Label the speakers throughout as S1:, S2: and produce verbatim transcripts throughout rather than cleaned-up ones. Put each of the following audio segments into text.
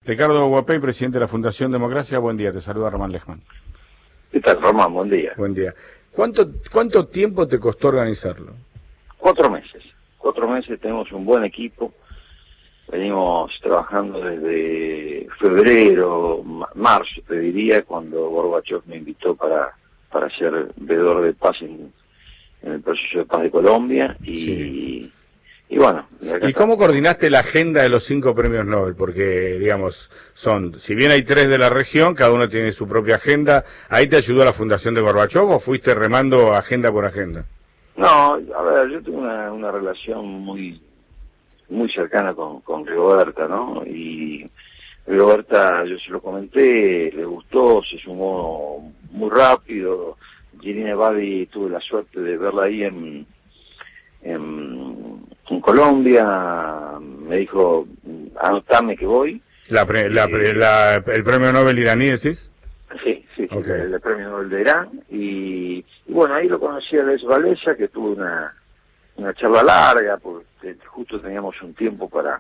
S1: Ricardo Guapey, presidente de la Fundación Democracia, buen día, te saluda Román Lejman.
S2: ¿Qué tal, Román? Buen día.
S1: Buen día. ¿Cuánto, cuánto tiempo te costó organizarlo?
S2: Cuatro meses. Cuatro meses, tenemos un buen equipo. Venimos trabajando desde febrero, marzo, te diría, cuando Gorbachev me invitó para, para ser veedor de paz en, en el proceso de paz de Colombia. Y, sí. y bueno.
S1: Y, ¿Y cómo coordinaste la agenda de los cinco premios Nobel? Porque, digamos, son, si bien hay tres de la región, cada uno tiene su propia agenda. ¿Ahí te ayudó la Fundación de Gorbachev o fuiste remando agenda por agenda?
S2: No, a ver, yo tengo una, una relación muy muy cercana con, con Rigoberta, ¿no? Y Rigoberta, yo se lo comenté, le gustó, se sumó muy rápido. Girine Badi, tuve la suerte de verla ahí en, en, en Colombia, me dijo, anotame que voy.
S1: La, pre, la, pre, la ¿El premio Nobel iraní decís?
S2: Sí, sí, sí,
S1: okay.
S2: el, el premio Nobel de Irán. Y, y bueno, ahí lo conocí a Les Walesa, que tuvo una, una charla larga, porque justo teníamos un tiempo para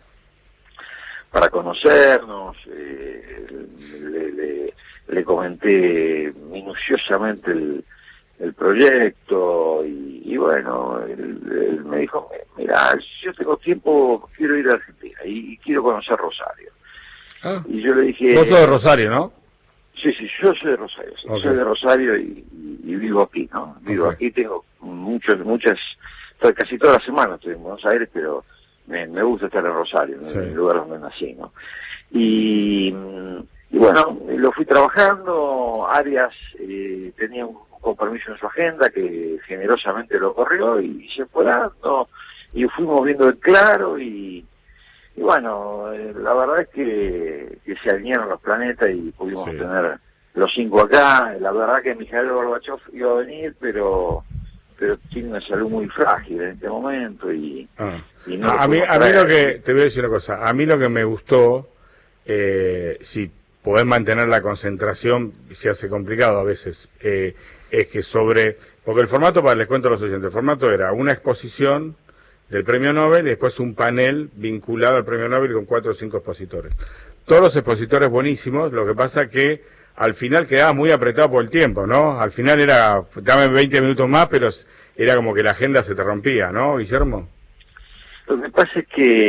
S2: para conocernos. Eh, le, le, le comenté minuciosamente el, el proyecto y, y bueno, él, él me dijo, mira, si yo tengo tiempo, quiero ir a Argentina y, y quiero conocer Rosario.
S1: Ah,
S2: y yo le dije...
S1: Vos sos de Rosario, ¿no?
S2: Sí, sí, yo soy de Rosario, sí, okay. soy de Rosario y, y, y vivo aquí, ¿no? Vivo okay. aquí, tengo muchas, muchas, casi toda la semana estoy en Buenos Aires, pero me, me gusta estar en Rosario, sí. en el lugar donde nací, ¿no? Y, y bueno, lo fui trabajando. Arias eh, tenía un compromiso en su agenda que generosamente lo corrió y se fue dando, y fuimos viendo el claro y... Y bueno, eh, la verdad es que, que se alinearon los planetas y pudimos sí. tener los cinco acá. La verdad que Mikhail Gorbachev iba a venir, pero pero tiene una salud muy frágil en este momento y,
S1: ah.
S2: y no
S1: a, a mí a mí lo que te voy a decir una cosa, a mí lo que me gustó, eh, si podés mantener la concentración, se hace complicado a veces, eh, es que sobre, porque el formato, para les cuento a los oyentes, el formato era una exposición del premio Nobel y después un panel vinculado al premio Nobel con cuatro o cinco expositores. Todos los expositores buenísimos, lo que pasa que al final quedaba muy apretado por el tiempo, ¿no? Al final era, dame veinte minutos más, pero era como que la agenda se te rompía, ¿no, Guillermo?
S2: Lo que pasa es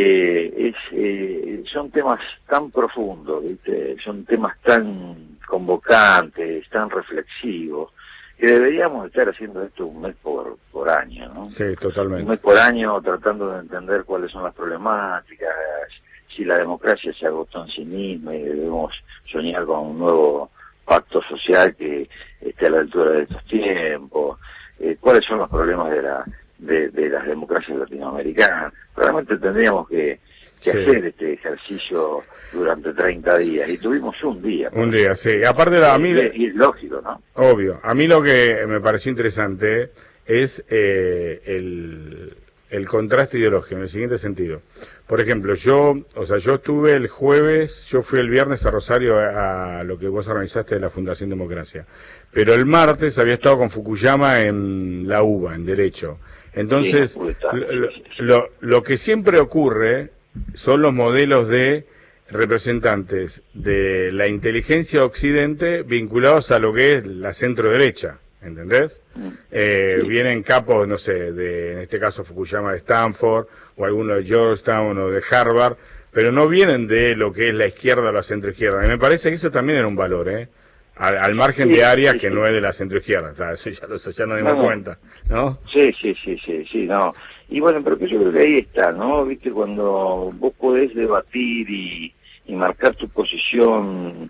S2: que es, eh, son temas tan profundos, ¿viste? Son temas tan convocantes, tan reflexivos, que deberíamos estar haciendo esto un mes por, por año, ¿no?
S1: Sí, totalmente.
S2: Un mes por año tratando de entender cuáles son las problemáticas, si la democracia se agotó en sí misma y debemos soñar con un nuevo pacto social que esté a la altura de estos tiempos, eh, cuáles son los problemas de la de, de las democracias latinoamericanas. Realmente tendríamos que, que sí. hacer este ejercicio durante treinta días, y tuvimos un día.
S1: Un día, sí. Aparte, de, a mí...
S2: Y es lógico, ¿no?
S1: Obvio. A mí lo que me pareció interesante es eh, el, el contraste ideológico, en el siguiente sentido. Por ejemplo, yo, o sea, yo estuve el jueves, yo fui el viernes a Rosario a, a lo que vos organizaste de la Fundación Democracia, pero el martes había estado con Fukuyama en la UBA, en Derecho. Entonces, sí, lo, lo, lo que siempre ocurre son los modelos de representantes de la inteligencia occidente vinculados a lo que es la centro-derecha, ¿entendés? Eh, sí. Vienen capos, no sé, de, en este caso Fukuyama de Stanford, o alguno de Georgetown o de Harvard, pero no vienen de lo que es la izquierda o la centro-izquierda. Y me parece que eso también era un valor, ¿eh? Al, al margen sí, de Arias, sí, que sí. no es de la centro-izquierda, claro, eso ya, lo, ya nos dimos no, cuenta, ¿no?
S2: Sí, sí, sí, sí, sí, no. Y bueno, pero que yo creo que ahí está, ¿no? Viste, cuando vos podés debatir y, y marcar tu posición,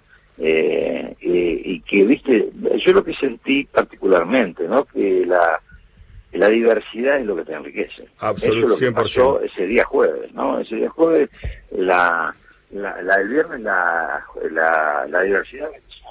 S2: eh, eh, y que, viste, yo lo que sentí particularmente, ¿no? Que la, la diversidad es lo que te enriquece.
S1: Absolutamente.
S2: Eso es lo que pasó ese día jueves, ¿no? Ese día jueves, la, la, la el viernes, la, la, la diversidad,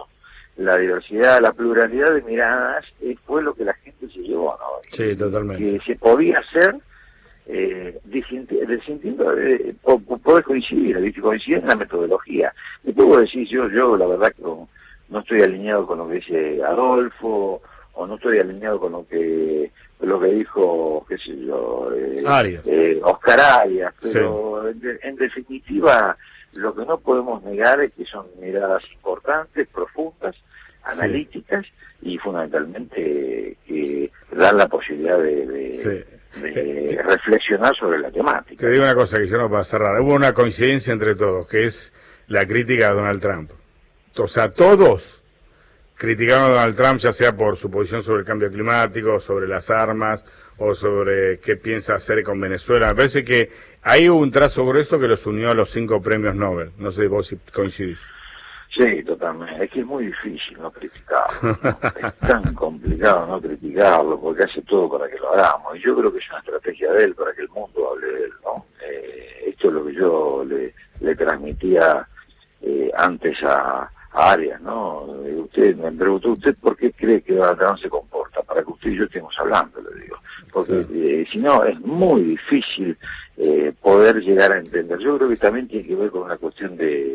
S2: la diversidad, la pluralidad de miradas, eh, fue lo que la gente se llevó, ¿no?
S1: Sí, totalmente.
S2: Que se podía hacer, eh, distintiendo, eh, podés coincidir, ¿viste? Coincidir en la metodología. Me puedo decir, yo, yo la verdad que no, no estoy alineado con lo que dice Adolfo, o no estoy alineado con lo que lo que dijo, qué sé yo, eh,
S1: Arias.
S2: Eh, Oscar Arias, pero sí. en, en definitiva Lo que no podemos negar es que son miradas importantes, profundas, analíticas sí. y fundamentalmente que dan la posibilidad de, de, sí. de eh, reflexionar sobre la temática.
S1: Te digo una cosa que yo no para cerrar. Hubo una coincidencia entre todos, que es la crítica a Donald Trump. O sea, todos criticaron a Donald Trump, ya sea por su posición sobre el cambio climático, sobre las armas, o sobre qué piensa hacer con Venezuela. Me parece que ahí hubo un trazo grueso que los unió a los cinco premios Nobel. No sé vos si coincidís.
S2: Sí, totalmente. Es que es muy difícil no criticarlo. ¿No? Es tan complicado no criticarlo porque hace todo para que lo hagamos. Y yo creo que es una estrategia de él para que el mundo hable de él, ¿no? Eh, esto es lo que yo le, le transmitía eh, antes a, a Arias, ¿no? Usted me preguntó, ¿usted por qué cree que Donald Trump se comporta? Para que usted y yo estemos hablando, le digo. Porque sí. eh, si no, es muy difícil eh, poder llegar a entender. Yo creo que también tiene que ver con una cuestión de...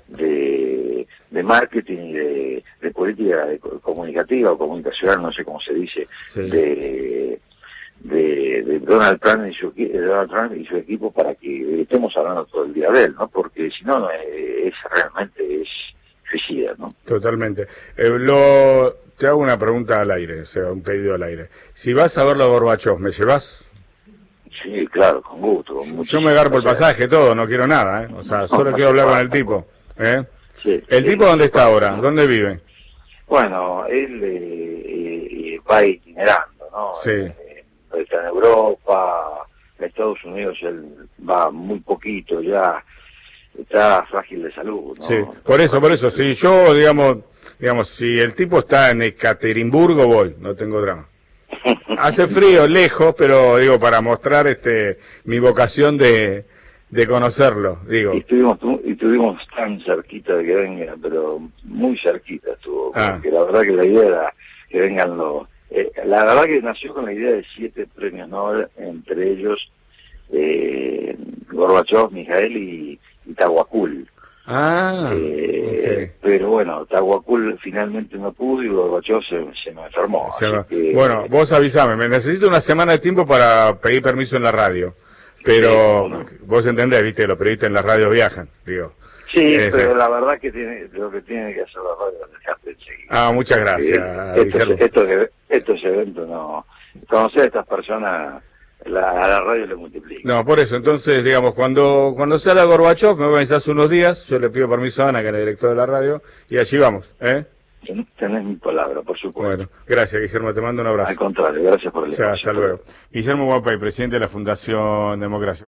S2: de de marketing y de, de política de comunicativa o comunicacional, no sé cómo se dice, sí. de, de, de Donald Trump y su de Donald Trump y su equipo para que estemos hablando todo el día de él, ¿no? Porque si no, es realmente es suicida, ¿no?
S1: Totalmente. Eh, lo, te hago una pregunta al aire, o sea, un pedido al aire. Si vas a verlo a Gorbachov, ¿me llevas?
S2: Sí, claro, con gusto. Con
S1: Yo me agarro el pasaje, todo, no quiero nada, ¿eh? O sea, solo no, quiero hablar con el tipo, ¿eh?
S2: Sí,
S1: ¿El
S2: sí,
S1: tipo dónde está ahora? ¿Dónde vive?
S2: Bueno, él eh, eh, va itinerando, ¿no?
S1: Sí.
S2: Eh, está en Europa, en Estados Unidos él va muy poquito, ya está frágil de salud, ¿no?
S1: Sí, por eso, por eso, si yo, digamos, digamos, si el tipo está en Ekaterimburgo, voy, no tengo drama. Hace frío, lejos, pero digo, para mostrar este mi vocación de... de conocerlo, digo.
S2: Y estuvimos, y estuvimos tan cerquita de que venga, pero muy cerquita estuvo, ah. porque la verdad que la idea era que vengan los... Eh, la verdad que nació con la idea de siete premios Nobel, entre ellos eh, Gorbachov, Mijael y, y Tahuacul.
S1: Ah,
S2: eh, okay. Pero bueno, Tahuacul finalmente no pudo y Gorbachov se, se me enfermó.
S1: Se
S2: así
S1: me...
S2: que,
S1: bueno, vos avísame, me necesito una semana de tiempo para pedir permiso en la radio. Pero sí, vos entendés, viste, los periodistas en la radio viajan, digo.
S2: Sí, eh, pero la verdad que tiene, lo que tiene que hacer la radio es dejarte enseguida.
S1: Ah, muchas gracias.
S2: Estos, estos, estos eventos no... Conocer a estas personas, la, a la radio le multiplica.
S1: No, por eso, entonces, digamos, cuando cuando sea la Gorbachov, me voy a avisar hace unos días, yo le pido permiso a Ana, que es la directora de la radio, y allí vamos, ¿eh?
S2: Tenés mi palabra, por supuesto.
S1: Bueno, gracias, Guillermo, te mando un abrazo.
S2: Al contrario, gracias por el espacio.
S1: Hasta luego. Guillermo Guapay, presidente de la Fundación Democracia.